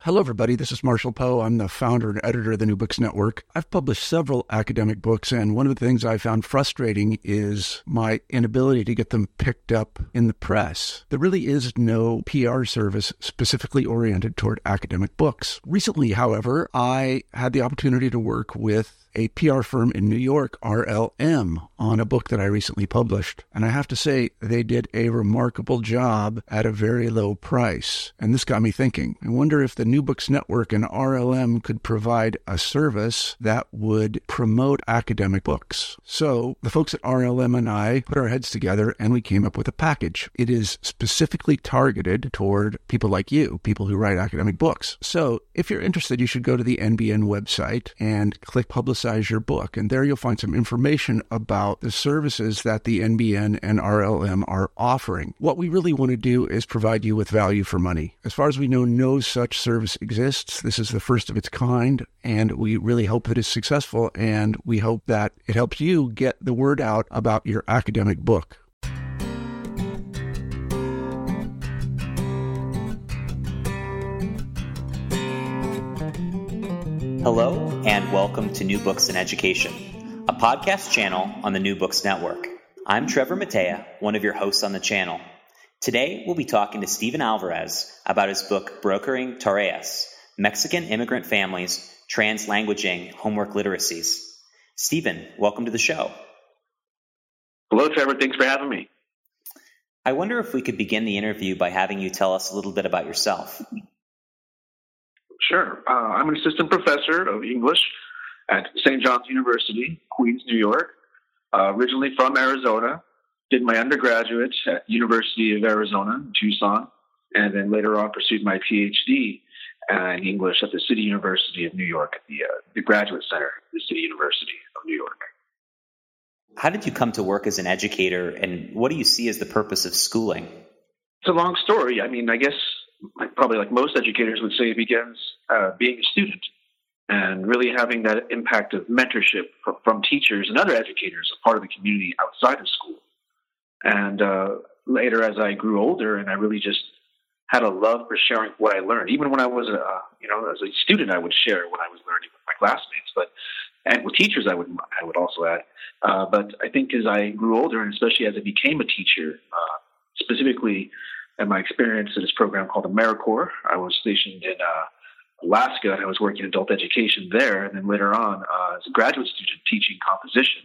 Hello, everybody. This is Marshall Poe. I'm the founder and editor of the New Books Network. I've published several academic books, and one of the things I found frustrating is my inability to get them picked up in the press. There really is no PR service specifically oriented toward academic books. Recently, however, I had the opportunity to work with a PR firm in New York, RLM, on a book that I recently published. And I have to say, they did a remarkable job at a very low price. And this got me thinking. I wonder if the New Books Network and RLM could provide a service that would promote academic books. So the folks at RLM and I put our heads together and we came up with a package. It is specifically targeted toward people like you, people who write academic books. So if you're interested, you should go to the NBN website and click Publicize Your Book. And there you'll find some information about the services that the NBN and RLM are offering. What we really want to do is provide you with value for money. As far as we know, no such service exists. This is the first of its kind, and we really hope that it's successful, and we hope that it helps you get the word out about your academic book. Hello, and welcome to New Books in Education, a podcast channel on the New Books Network. I'm Trevor Matea, one of your hosts on the channel. Today, we'll be talking to Stephen Alvarez about his book, Brokering Tareas, Mexican Immigrant Families, Translanguaging Homework Literacies. Stephen, welcome to the show. Hello, Trevor. Thanks for having me. I wonder if we could begin the interview by having you tell us a little bit about yourself. Sure. I'm an assistant professor of English at St. John's University, Queens, New York. Originally from Arizona. Did my undergraduate at University of Arizona in Tucson, and then later on pursued my PhD in English at the City University of New York, at the Graduate Center, the City University of New York. How did you come to work as an educator, and what do you see as the purpose of schooling? It's a long story. I mean, I guess probably like most educators would say, it begins being a student and really having that impact of mentorship from teachers and other educators, a part of the community outside of school. And later, as I grew older, and I really just had a love for sharing what I learned. Even when I was, as a student, I would share what I was learning with my classmates, and with teachers, I would also add. But I think as I grew older, and especially as I became a teacher, specifically in my experience in this program called AmeriCorps, I was stationed in Alaska, and I was working in adult education there. And then later on, as a graduate student teaching composition,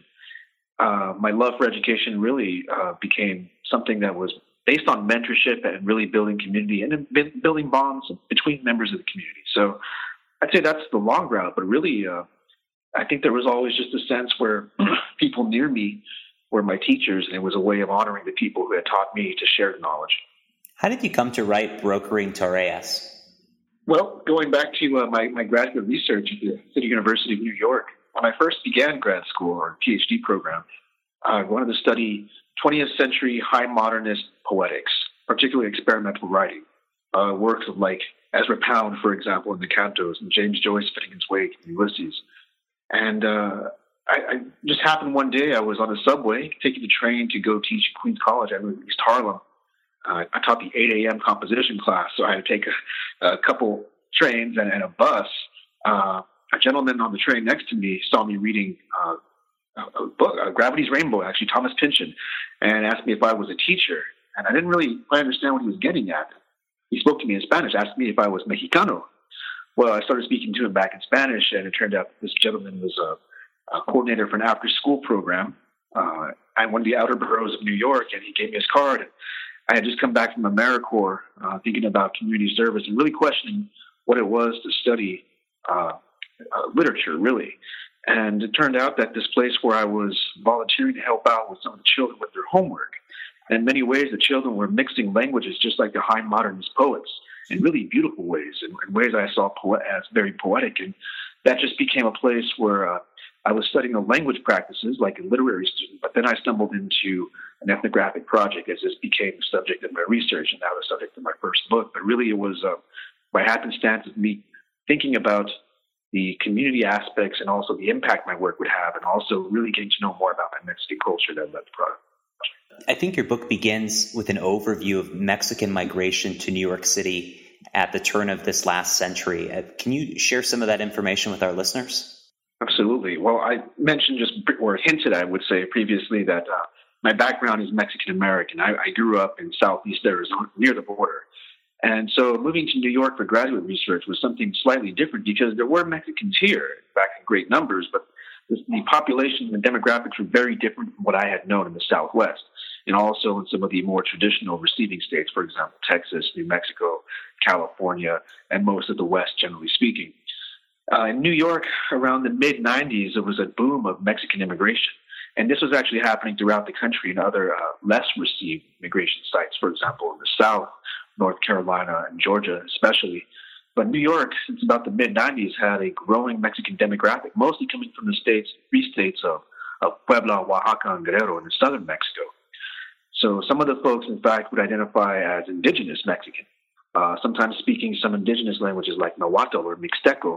my love for education really became something that was based on mentorship and really building community and building bonds between members of the community. So I'd say that's the long route, but really I think there was always just a sense where people near me were my teachers, and it was a way of honoring the people who had taught me to share the knowledge. How did you come to write Brokering Tareas? Well, going back to my graduate research at the City University of New York, when I first began grad school or PhD program, I wanted to study 20th century high modernist poetics, particularly experimental writing, works of like Ezra Pound, for example, in the Cantos, and James Joyce, Finnegan's Wake, and Ulysses. And I just happened one day, I was on a subway taking the train to go teach at Queens College. I lived in East Harlem. I taught the 8 a.m. composition class, so I had to take a couple trains and a bus. A gentleman on the train next to me saw me reading a book, Gravity's Rainbow, actually, Thomas Pynchon, and asked me if I was a teacher. And I didn't really quite understand what he was getting at. He spoke to me in Spanish, asked me if I was Mexicano. Well, I started speaking to him back in Spanish, and it turned out this gentleman was a coordinator for an after-school program in one of the outer boroughs of New York, and he gave me his card. I had just come back from AmeriCorps, thinking about community service and really questioning what it was to study literature, really. And it turned out that this place where I was volunteering to help out with some of the children with their homework, and in many ways the children were mixing languages just like the high modernist poets in really beautiful ways, in ways I saw as very poetic. And that just became a place where I was studying the language practices like a literary student, but then I stumbled into an ethnographic project as this became the subject of my research and now the subject of my first book. But really it was by happenstance of me thinking about the community aspects and also the impact my work would have, and also really getting to know more about my Mexican culture that led the project. I think your book begins with an overview of Mexican migration to New York City at the turn of this last century. Can you share some of that information with our listeners? Absolutely. Well, I mentioned or hinted, I would say previously, that my background is Mexican American. I grew up in southeast Arizona, near the border. And so moving to New York for graduate research was something slightly different because there were Mexicans here, in fact, in great numbers, but the population and the demographics were very different from what I had known in the Southwest, and also in some of the more traditional receiving states, for example, Texas, New Mexico, California, and most of the West, generally speaking. In New York, around the mid-'90s, there was a boom of Mexican immigration. And this was actually happening throughout the country in other less received immigration sites, for example, in the South, North Carolina, and Georgia especially. But New York, since about the mid-'90s, had a growing Mexican demographic, mostly coming from the three states of Puebla, Oaxaca, and Guerrero in southern Mexico. So some of the folks, in fact, would identify as indigenous Mexican, sometimes speaking some indigenous languages like Nahuatl or Mixteco,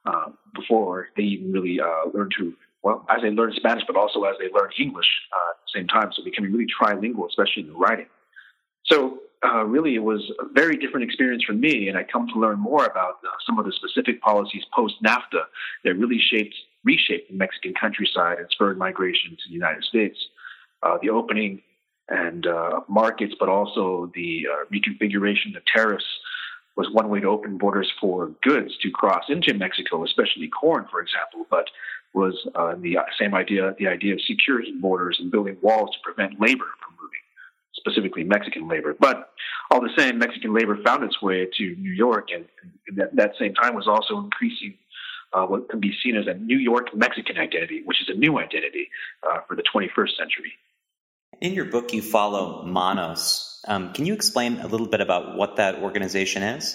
before they even really learned as they learned Spanish, but also as they learned English at the same time, so becoming really trilingual, especially in the writing. So really, it was a very different experience for me, and I come to learn more about some of the specific policies post-NAFTA that really reshaped the Mexican countryside and spurred migration to the United States. The opening and markets, but also the reconfiguration of tariffs was one way to open borders for goods to cross into Mexico, especially corn, for example, but was the idea of securing borders and building walls to prevent labor from moving, specifically Mexican labor. But all the same, Mexican labor found its way to New York, and that same time was also increasing what can be seen as a New York Mexican identity, which is a new identity for the 21st century. In your book, you follow Manos. Can you explain a little bit about what that organization is?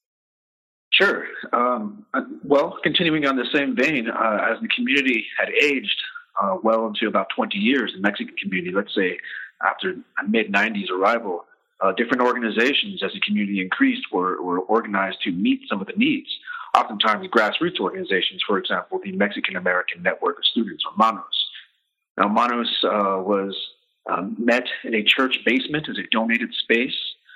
Sure. Well, continuing on the same vein, as the community had aged well into about 20 years, the Mexican community, let's say after a mid-'90s arrival, different organizations as the community increased were organized to meet some of the needs, oftentimes grassroots organizations, for example, the Mexican American Network of Students, or MANOS. Now, MANOS was met in a church basement as a donated space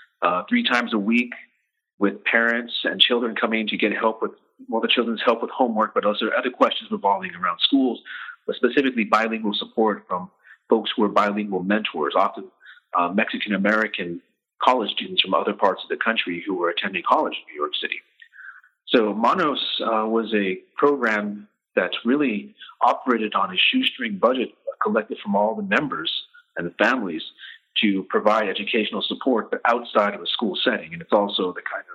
3 times a week, with parents and children coming to get help with, the children's help with homework, but also other questions revolving around schools, but specifically bilingual support from folks who were bilingual mentors, often Mexican-American college students from other parts of the country who were attending college in New York City. So Manos was a program that really operated on a shoestring budget collected from all the members and the families to provide educational support, but outside of a school setting. And it's also the kind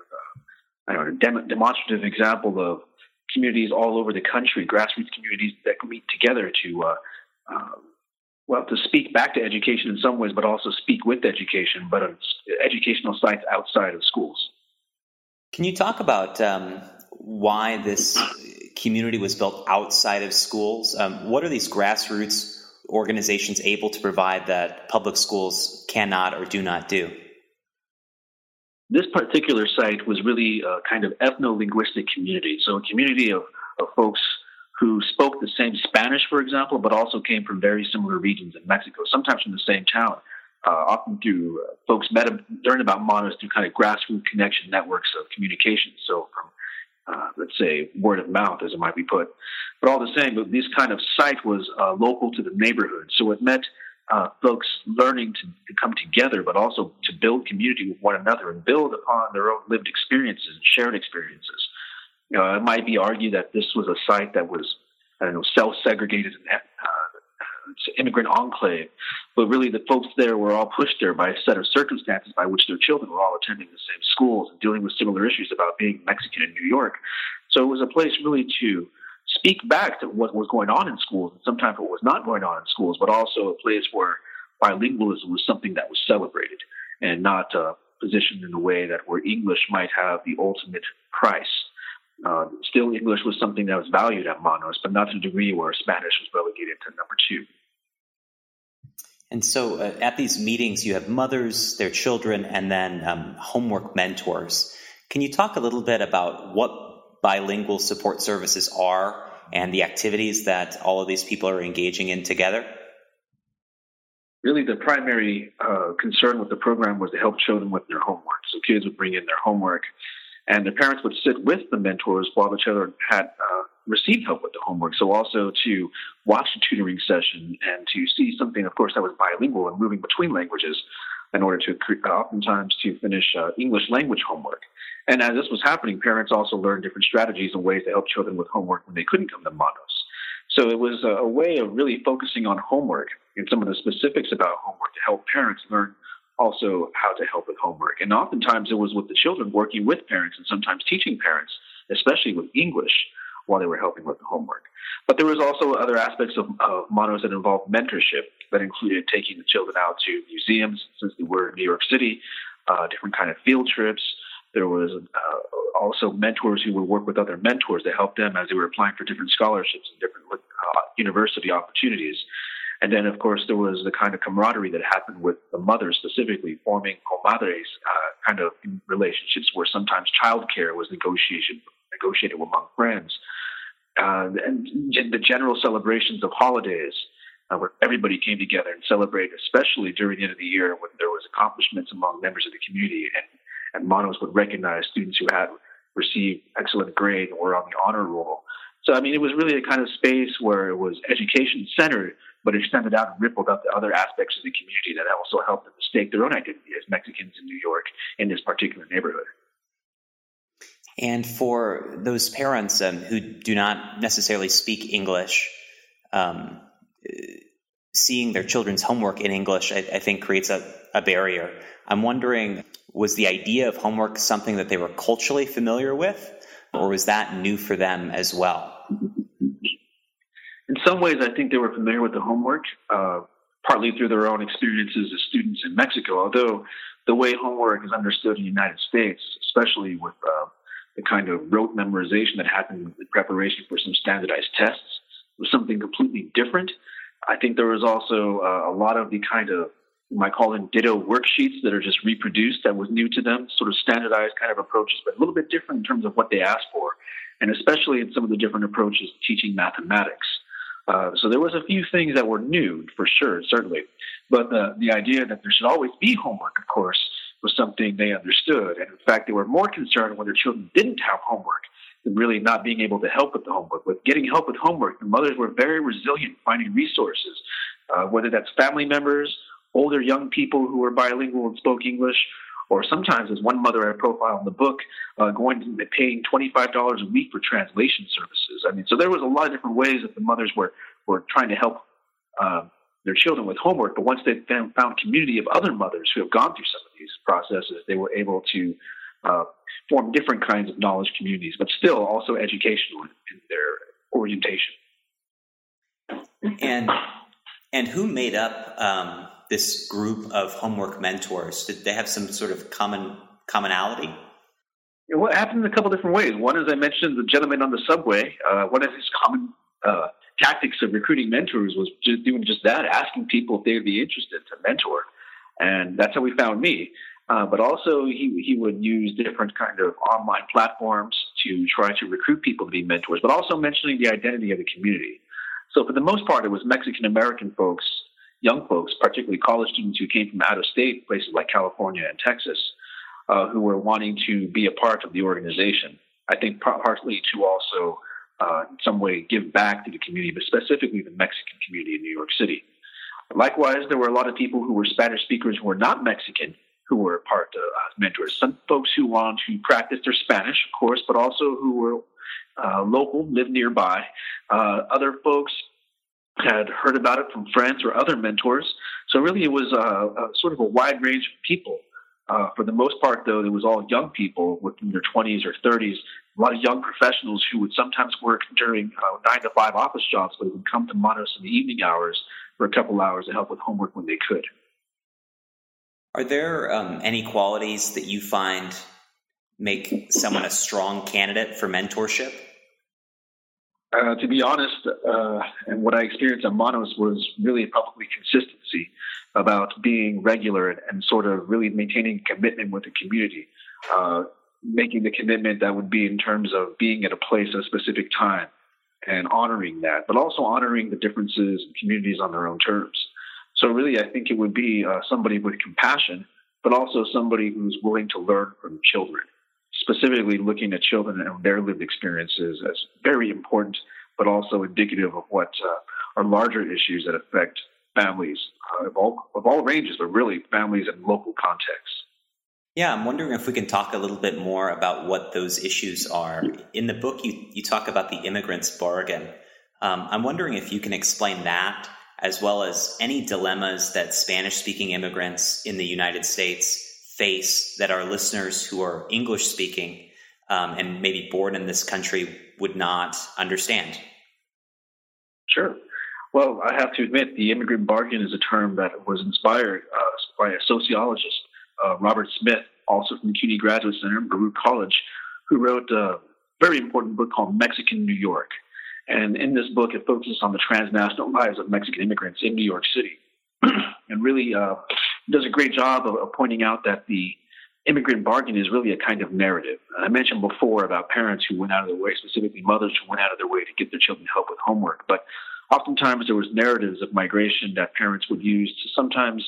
of demonstrative example of communities all over the country, grassroots communities that meet together to speak back to education in some ways, but also speak with education, but on educational sites outside of schools. Can you talk about why this community was built outside of schools? What are these grassroots organizations able to provide that public schools cannot or do not do? This particular site was really a kind of ethno-linguistic community. So a community of folks who spoke the same Spanish, for example, but also came from very similar regions in Mexico, sometimes from the same town. Often through folks learned about Manos through kind of grassroots connection networks of communication. So from let's say word of mouth, as it might be put. But all the same, this kind of site was local to the neighborhood. So it meant folks learning to come together, but also to build community with one another and build upon their own lived experiences and shared experiences. It might be argued that this was a site that was, self-segregated immigrant enclave, but really the folks there were all pushed there by a set of circumstances by which their children were all attending the same schools and dealing with similar issues about being Mexican in New York. So it was a place really to speak back to what was going on in schools, and sometimes what was not going on in schools, but also a place where bilingualism was something that was celebrated and not positioned in a way that where English might have the ultimate price. Still, English was something that was valued at Manos, but not to the degree where Spanish was relegated to number 2. And so at these meetings, you have mothers, their children, and then homework mentors. Can you talk a little bit about what bilingual support services are and the activities that all of these people are engaging in together? Really, the primary concern with the program was to help children with their homework. So kids would bring in their homework, And the parents would sit with the mentors while the children had received help with the homework. So also to watch the tutoring session and to see something, of course, that was bilingual and moving between languages in order to oftentimes to finish English language homework. And as this was happening, parents also learned different strategies and ways to help children with homework when they couldn't come to Manos. So it was a way of really focusing on homework and some of the specifics about homework to help parents learn also how to help with homework. And oftentimes it was with the children working with parents and sometimes teaching parents, especially with English, while they were helping with the homework. But there was also other aspects of Manos that involved mentorship that included taking the children out to museums, since they were in New York City, different kind of field trips. There was also mentors who would work with other mentors to help them as they were applying for different scholarships and different university opportunities. And then, of course, there was the kind of camaraderie that happened with the mothers specifically, forming comadres kind of relationships where sometimes childcare was negotiated among friends. And the general celebrations of holidays where everybody came together and celebrated, especially during the end of the year when there was accomplishments among members of the community. And Manos would recognize students who had received excellent grade and were on the honor roll. So, I mean, it was really a kind of space where it was education-centered, but extended out and rippled up to other aspects of the community that also helped them to stake their own identity as Mexicans in New York in this particular neighborhood. And for those parents who do not necessarily speak English, seeing their children's homework in English, I think, creates a barrier. I'm wondering, was the idea of homework something that they were culturally familiar with, or was that new for them as well? In some ways, I think they were familiar with the homework, partly through their own experiences as students in Mexico, although the way homework is understood in the United States, especially with the kind of rote memorization that happened in preparation for some standardized tests, was something completely different. I think there was also a lot of the kind of, you might call them ditto worksheets that are just reproduced that was new to them, sort of standardized kind of approaches, but a little bit different in terms of what they asked for, and especially in some of the different approaches to teaching mathematics. So there was a few things that were new, for sure, certainly. But the idea that there should always be homework, of course, was something they understood. And in fact, they were more concerned when their children didn't have homework than really not being able to help with the homework. With getting help with homework, the mothers were very resilient finding resources, whether that's family members, older young people who were bilingual and spoke English, or sometimes, as one mother I profile in the book, going to paying $25 a week for translation services. I mean, so there was a lot of different ways that the mothers were trying to help their children with homework. But once they found community of other mothers who have gone through some of these processes, they were able to form different kinds of knowledge communities, but still also educational in their orientation. And who made up this group of homework mentors? Did they have some sort of commonality? Well, it happened in a couple different ways. One, as I mentioned, the gentleman on the subway, one of his common tactics of recruiting mentors was just doing just that, asking people if they would be interested to mentor. And that's how we found me. But also he would use different kind of online platforms to try to recruit people to be mentors, but also mentioning the identity of the community. So for the most part, it was Mexican-American folks, young folks, particularly college students who came from out of state, places like California and Texas, who were wanting to be a part of the organization. I think partly to also in some way give back to the community, but specifically the Mexican community in New York City. Likewise, there were a lot of people who were Spanish speakers who were not Mexican who were part of mentors. Some folks who wanted to practice their Spanish, of course, but also who were local, lived nearby. Other folks had heard about it from friends or other mentors. So really it was a sort of a wide range of people. For the most part, though, it was all young people within their 20s or 30s, a lot of young professionals who would sometimes work during 9-to-5 office jobs, but would come to Manos in the evening hours for a couple hours to help with homework when they could. Are there any qualities that you find make someone a strong candidate for mentorship? To be honest, and what I experienced at Manos was really probably consistency about being regular and sort of really maintaining commitment with the community, making the commitment that would be in terms of being at a place at a specific time and honoring that, but also honoring the differences in communities on their own terms. So really, I think it would be somebody with compassion, but also somebody who's willing to learn from children. specifically looking at children and their lived experiences as very important, but also indicative of what are larger issues that affect families of all ranges, but really families in local contexts. Yeah, I'm wondering if we can talk a little bit more about what those issues are. In the book, you talk about the immigrant's bargain. I'm wondering if you can explain that, as well as any dilemmas that Spanish-speaking immigrants in the United States face that our listeners who are English-speaking and maybe born in this country would not understand. Sure. Well, I have to admit, the immigrant bargain is a term that was inspired by a sociologist, Robert Smith, also from the CUNY Graduate Center, Baruch College, who wrote a very important book called Mexican New York. And in this book, it focuses on the transnational lives of Mexican immigrants in New York City. And really does a great job of pointing out that the immigrant bargain is really a kind of narrative. I mentioned before about parents who went out of their way, specifically mothers who went out of their way to get their children help with homework. But oftentimes there was narratives of migration that parents would use to sometimes,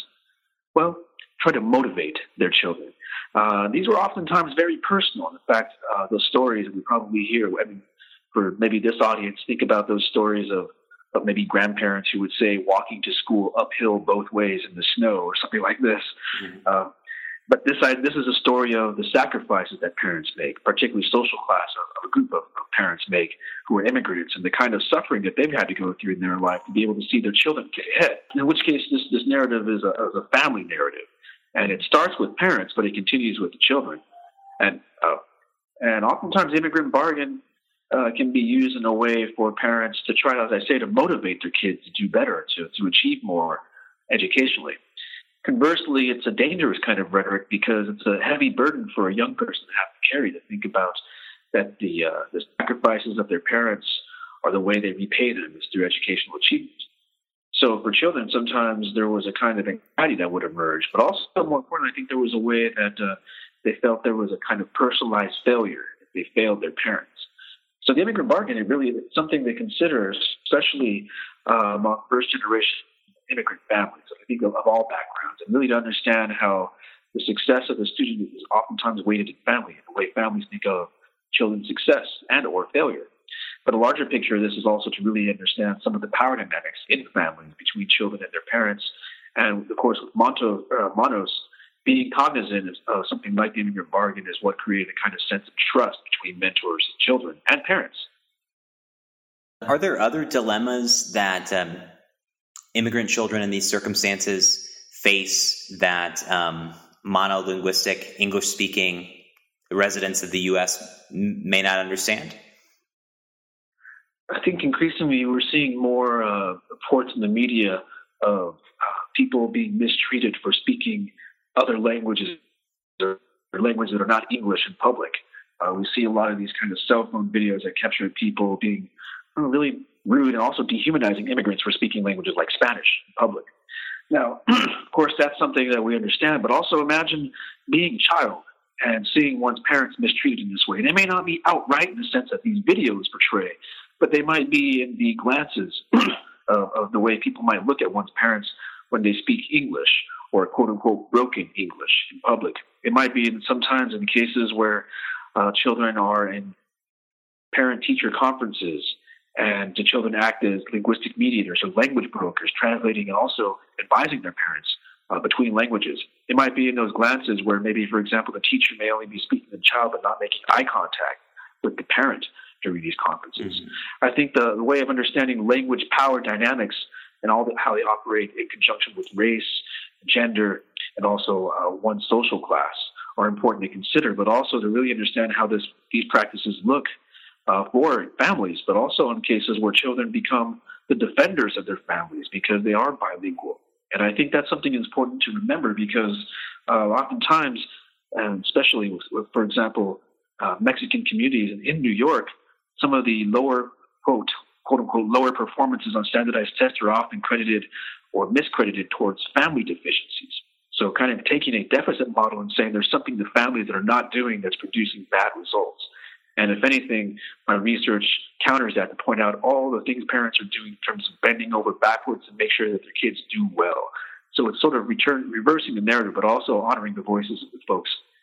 try to motivate their children. These were oftentimes very personal. In fact, those stories we probably hear, for maybe this audience, think about those stories of maybe grandparents who would say walking to school uphill both ways in the snow or something like this. Mm-hmm. But this is a story of the sacrifices that parents make, particularly social class of a group of parents make who are immigrants, and the kind of suffering that they've had to go through in their life to be able to see their children get ahead. In which case, this narrative is a family narrative, and it starts with parents, but it continues with the children. And oftentimes, the immigrant bargain can be used in a way for parents to try, as I say, to motivate their kids to do better, to achieve more educationally. Conversely, it's a dangerous kind of rhetoric because it's a heavy burden for a young person to have to carry, to think about that the sacrifices of their parents are the way they repay them is through educational achievement. So for children, sometimes there was a kind of anxiety that would emerge, but also more importantly, I think there was a way that they felt there was a kind of personalized failure if they failed their parents. So the immigrant bargain is really something they consider, especially among first-generation immigrant families, I think of all backgrounds, and really to understand how the success of a student is oftentimes weighted in family, and the way families think of children's success and or failure. But a larger picture of this is also to really understand some of the power dynamics in families between children and their parents, and of course with Manos, being cognizant of something like the immigrant bargain is what created a kind of sense of trust between mentors and children and parents. Are there other dilemmas that immigrant children in these circumstances face that monolinguistic, English-speaking residents of the U.S. may not understand? I think increasingly we're seeing more reports in the media of people being mistreated for speaking other languages or languages that are not English in public. We see a lot of these kind of cell phone videos that capture people being really rude and also dehumanizing immigrants for speaking languages like Spanish in public. Now, of course, that's something that we understand, but also imagine being a child and seeing one's parents mistreated in this way. They may not be outright in the sense that these videos portray, but they might be in the glances of the way people might look at one's parents when they speak English or quote-unquote broken English in public. It might be sometimes in cases where children are in parent-teacher conferences and the children act as linguistic mediators or language brokers, translating and also advising their parents between languages. It might be in those glances where maybe, for example, the teacher may only be speaking to the child but not making eye contact with the parent during these conferences. Mm-hmm. I think the way of understanding language power dynamics and how they operate in conjunction with race, gender, and also one's social class are important to consider, but also to really understand how these practices look for families, but also in cases where children become the defenders of their families because they are bilingual. And I think that's something important to remember because oftentimes, and especially with, for example, Mexican communities in New York, some of the lower, quote unquote, lower performances on standardized tests are often credited or miscredited towards family deficiencies. So kind of taking a deficit model and saying there's something the families that are not doing that's producing bad results. And if anything, my research counters that to point out all the things parents are doing in terms of bending over backwards to make sure that their kids do well. So it's sort of reversing the narrative, but also honoring the voices of the folks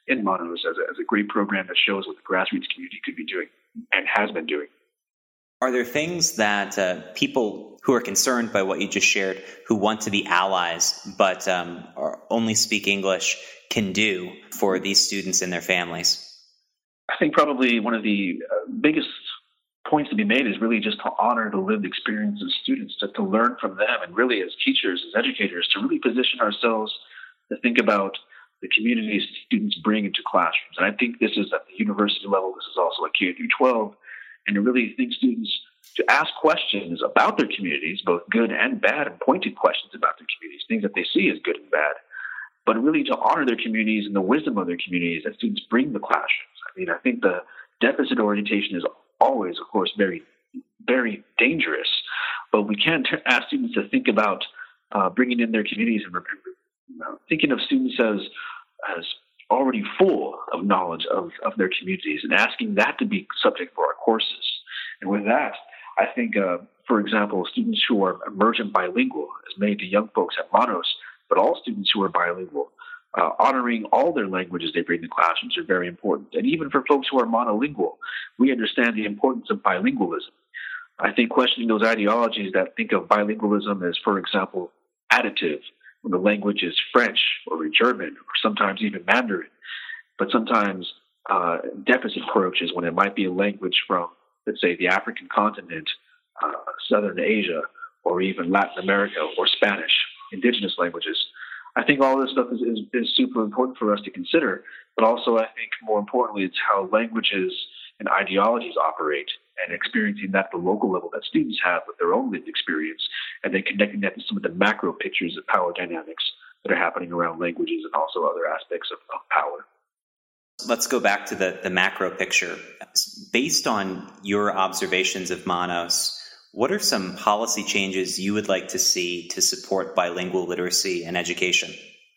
in Monos as a great program that shows what the grassroots community could be doing and has been doing. Are there things that people who are concerned by what you just shared, who want to be allies but only speak English, can do for these students and their families? I think probably one of the biggest points to be made is really just to honor the lived experience of students, to learn from them, and really as teachers, as educators, to really position ourselves to think about the communities students bring into classrooms. And I think this is at the university level, this is also at K through 12, and to really think students to ask questions about their communities, both good and bad, and pointed questions about their communities, things that they see as good and bad, but really to honor their communities and the wisdom of their communities that students bring to the classrooms. I mean, I think the deficit orientation is always, of course, very, very dangerous, but we can't ask students to think about bringing in their communities and thinking of students as already full of knowledge of their communities and asking that to be subject for our courses. And with that, I think, for example, students who are emergent bilingual, as made to young folks at Monos, but all students who are bilingual, honoring all their languages they bring to classrooms are very important. And even for folks who are monolingual, we understand the importance of bilingualism. I think questioning those ideologies that think of bilingualism as, for example, additive, when the language is French or German or sometimes even Mandarin, but sometimes deficit approaches when it might be a language from, let's say, the African continent, Southern Asia, or even Latin America, or Spanish, indigenous languages. I think all this stuff is super important for us to consider, but also I think more importantly, it's how languages and ideologies operate and experiencing that at the local level that students have with their own lived experience, and then connecting that to some of the macro pictures of power dynamics that are happening around languages and also other aspects of power. Let's go back to the macro picture. Based on your observations of Monos, what are some policy changes you would like to see to support bilingual literacy and education?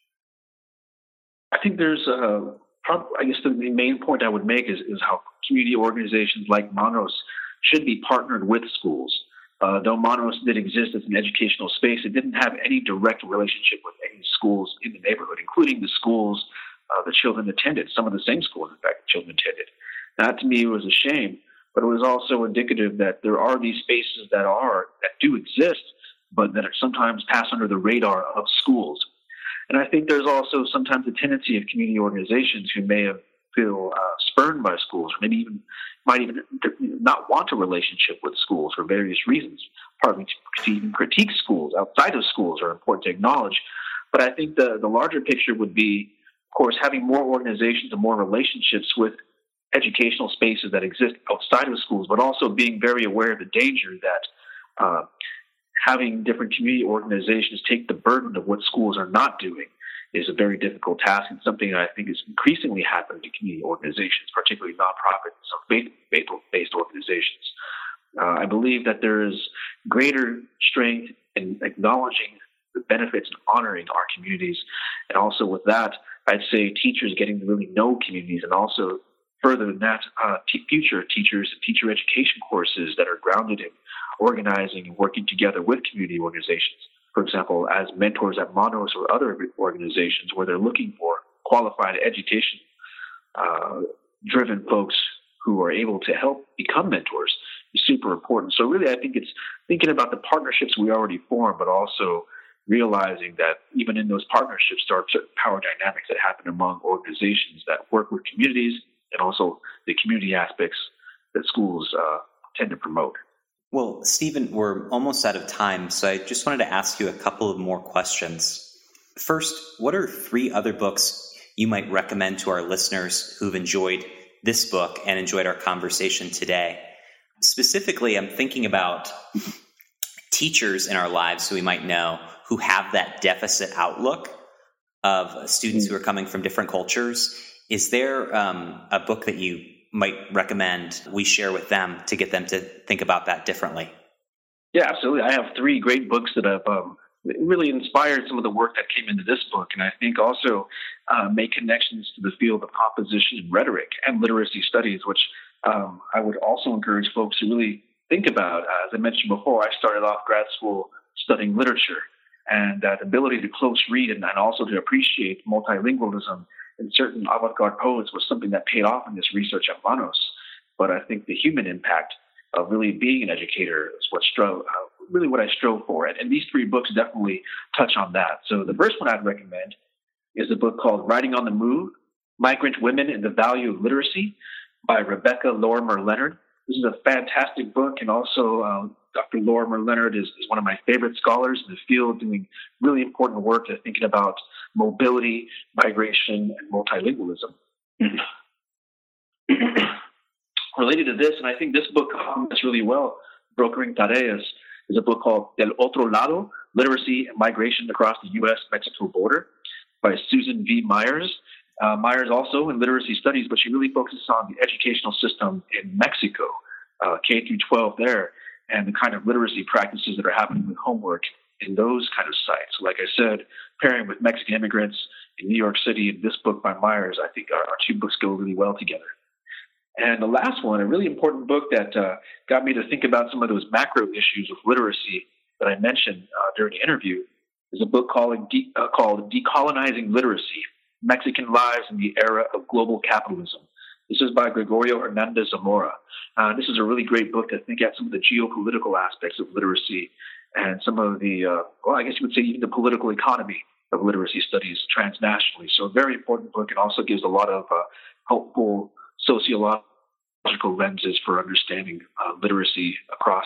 I think there's, I guess the main point I would make is how community organizations like Monos should be partnered with schools. Though Monos did exist as an educational space, it didn't have any direct relationship with any schools in the neighborhood, including the schools the children attended, some of the same schools, in fact, the children attended. That to me was a shame. But it was also indicative that there are these spaces that do exist, but that are sometimes pass under the radar of schools. And I think there's also sometimes a tendency of community organizations who may feel spurned by schools, or maybe might even not want a relationship with schools for various reasons. Partly to even critique schools outside of schools are important to acknowledge. But I think the larger picture would be, of course, having more organizations and more relationships with educational spaces that exist outside of schools, but also being very aware of the danger that having different community organizations take the burden of what schools are not doing is a very difficult task, and something that I think is increasingly happening to community organizations, particularly nonprofit and faith-based organizations. I believe that there is greater strength in acknowledging the benefits and honoring our communities, and also with that, I'd say teachers getting to really know communities, and also further than that, future teachers and teacher education courses that are grounded in organizing and working together with community organizations. For example, as mentors at Monos or other organizations where they're looking for qualified education driven folks who are able to help become mentors is super important. So really, I think it's thinking about the partnerships we already form, but also realizing that even in those partnerships, there are certain power dynamics that happen among organizations that work with communities, and also the community aspects that schools tend to promote. Well, Stephen, we're almost out of time, so I just wanted to ask you a couple of more questions. First, what are 3 other books you might recommend to our listeners who've enjoyed this book and enjoyed our conversation today? Specifically, I'm thinking about teachers in our lives who we might know who have that deficit outlook of students who are coming from different cultures. Is there a book that you might recommend we share with them to get them to think about that differently? Yeah, absolutely. I have 3 great books that have really inspired some of the work that came into this book, and I think also make connections to the field of composition and rhetoric and literacy studies, which I would also encourage folks to really think about. As I mentioned before, I started off grad school studying literature, and that ability to close read and also to appreciate multilingualism in certain avant-garde poets was something that paid off in this research at Manos. But I think the human impact of really being an educator is what I strove for. And these 3 books definitely touch on that. So the first one I'd recommend is a book called Writing on the Move, Migrant Women and the Value of Literacy by Rebecca Lorimer-Leonard. This is a fantastic book, and also Dr. Lorimer-Leonard is one of my favorite scholars in the field, doing really important work thinking about mobility, migration, and multilingualism. Related to this, and I think this book complements really well Brokering Tareas, is a book called Del Otro Lado, Literacy and Migration Across the U.S.-Mexico Border by Susan V. Myers. Myers also in literacy studies, but she really focuses on the educational system in Mexico, K through 12 there, and the kind of literacy practices that are happening with homework in those kind of sites. So like I said, pairing with Mexican immigrants in New York City and this book by Myers, I think our 2 books go really well together. And the last one, a really important book that got me to think about some of those macro issues of literacy that I mentioned during the interview, is a book called Decolonizing Literacy, Mexican Lives in the Era of Global Capitalism. This is by Gregorio Hernandez Zamora. This is a really great book to think at some of the geopolitical aspects of literacy and some of the, I guess you would say even the political economy of literacy studies transnationally. So a very important book, and also gives a lot of helpful sociological lenses for understanding literacy across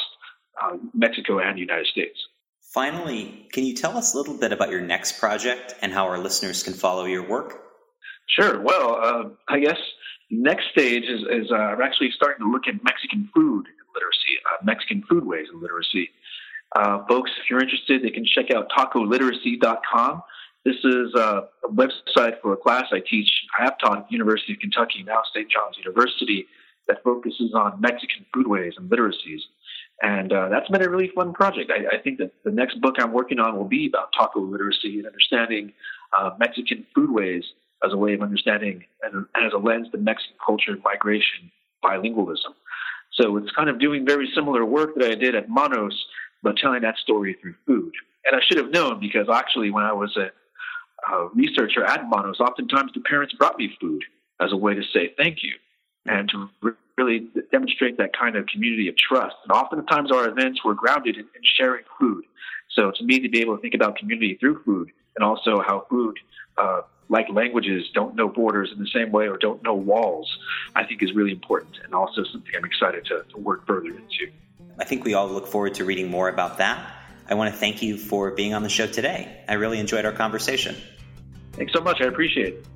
Mexico and the United States. Finally, can you tell us a little bit about your next project and how our listeners can follow your work? Sure. Well, I guess next stage is we're actually starting to look at Mexican food and literacy, Mexican foodways and literacy. Folks, if you're interested, they can check out tacoliteracy.com. This is a website for a class I teach. I have taught at the University of Kentucky, now St. John's University, that focuses on Mexican foodways and literacies. And that's been a really fun project. I think that the next book I'm working on will be about taco literacy and understanding Mexican foodways as a way of understanding and as a lens to Mexican culture, migration, bilingualism. So it's kind of doing very similar work that I did at Manos, but telling that story through food. And I should have known, because actually when I was a researcher at Manos, oftentimes the parents brought me food as a way to say thank you and to really demonstrate that kind of community of trust. And oftentimes our events were grounded in sharing food. So to me, to be able to think about community through food, and also how food, like languages, don't know borders in the same way or don't know walls, I think is really important, and also something I'm excited to work further into. I think we all look forward to reading more about that. I want to thank you for being on the show today. I really enjoyed our conversation. Thanks so much. I appreciate it.